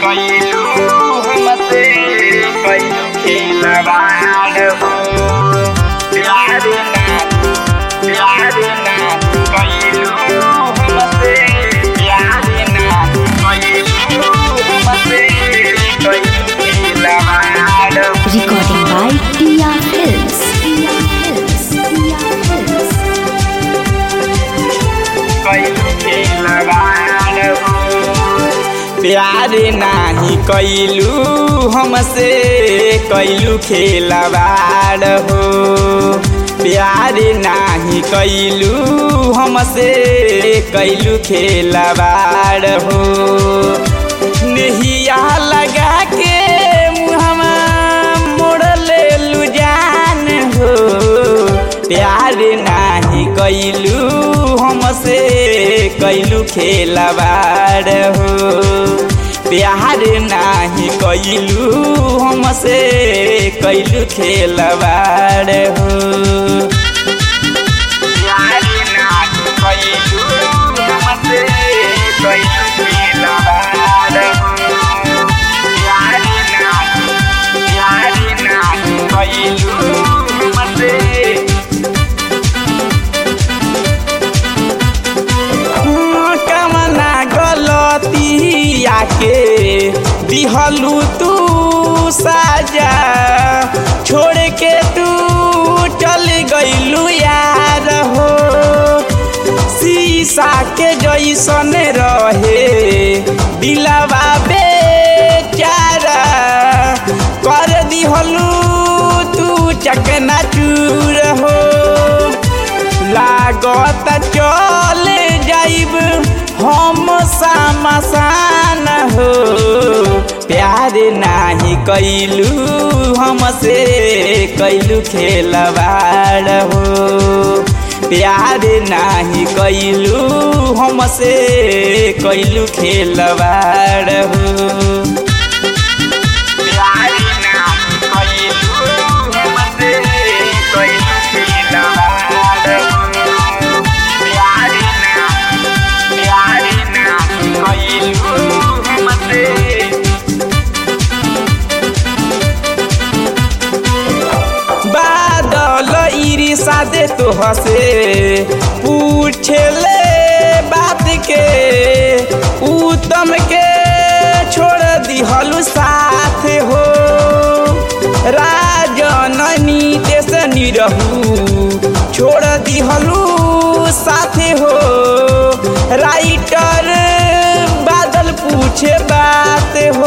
कइलू हमसे कइलू खिलवाड़ हो प्यार ना कइलू हमसे प्यार ना कइलू हमसे कइलू खिलवाड़ हो। Recording by Tia Hills. कइलू खिलवाड़ हो प्यार नाही कइलू हमसे कइलू खिलवाड़ हो प्यार नाही कइलू हमसे कइलू खिलवाड़ हो नहिया लगा के मुहमा मोड़ लेलू जान हो प्यार नाही कइलू हमसे कइलू खिलवाड़ हो प्यार नाही कइलू हमसे कइलू खिलवाड़ हो प्यार नाही कइलू हमसे कइलू खिलवाड़ हो प्यार नाही कइलू हमसे के दिहलू तू साजा छोड़ के तू चल गइलू यार हो शीशा के जैसन रहे दिलवा बेचारा कर दिहलू तू चकना चूर हो लागत चल जाइब हम समसान हो प्यार नाही कइलू हमसे कइलू खिलवाड़ हो प्यार नाही कइलू हमसे कइलू खिलवाड़ हो प्यार नाही कइलू हमसे कइलू खिलवाड़ हो बादल इरिसा दे तो हसे पूछे ले बात के उत्तम के छोड़ दिहलू साथ हो राजन नीतेश निरहू छोड़ दिहलू साथ हो राइटर बादल पूछे बात हो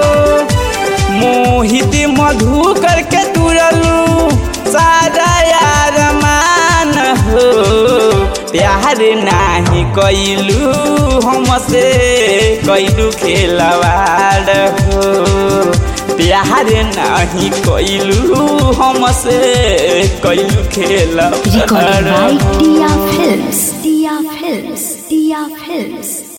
मोहित मधु करके तुरलू सारा यार मान हो प्यार नाही कइलू हमसे कइलू खिलवाड़ हो प्यार नाही कइलू हमसे कइलू खिलवाड़ हो। Recording by Tia Hills.